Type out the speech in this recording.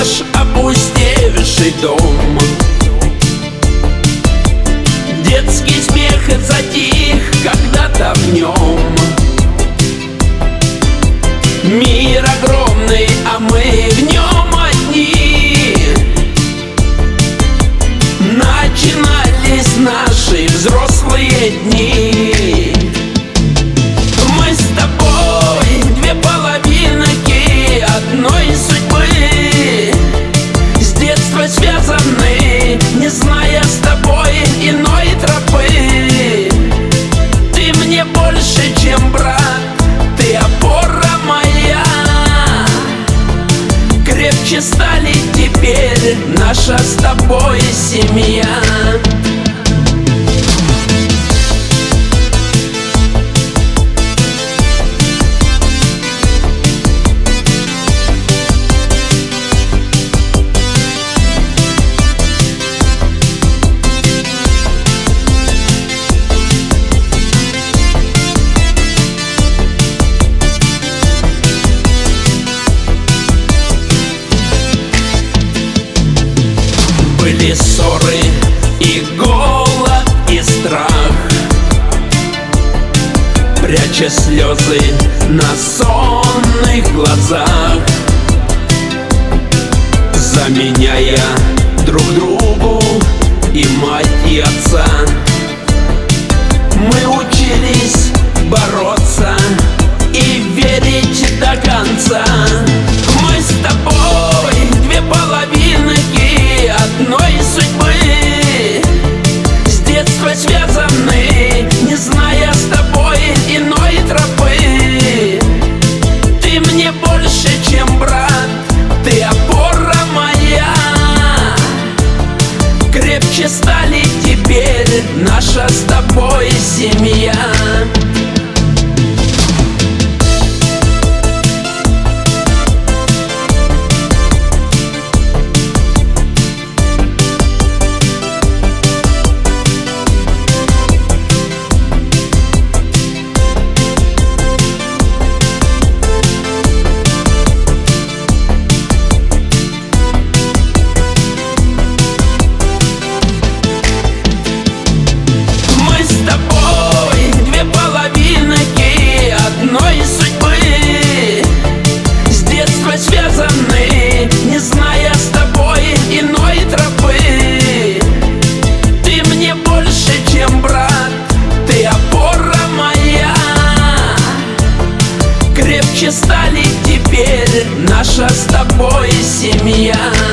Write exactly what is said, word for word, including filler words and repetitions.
наш опустевший дом. Детский смех затих когда-то в нем. Мир огромный, а мы в нем одни. Начинались наши взрослые дни. Мы с тобой две половинки одной судьбы, с детства связаны, не зная с тобой иной тропы. Ты мне больше, чем брат, ты опора моя. Крепче стали теперь наша с тобой семья. Были ссоры и голод, и страх, пряча слезы на сонных глазах, заменяя друг другу и мать, и отца. Мы учились бороться и верить до конца. Мы с тобой две половинки одной судьбы, с детства связаны, не зная с тобой иной тропы. Ты мне больше, чем брат, ты опора моя. Крепче стали теперь наша с тобой семья. Связаны, не зная с тобой иной тропы. Ты мне больше, чем брат, ты опора моя. Крепче стали теперь наша с тобой семья.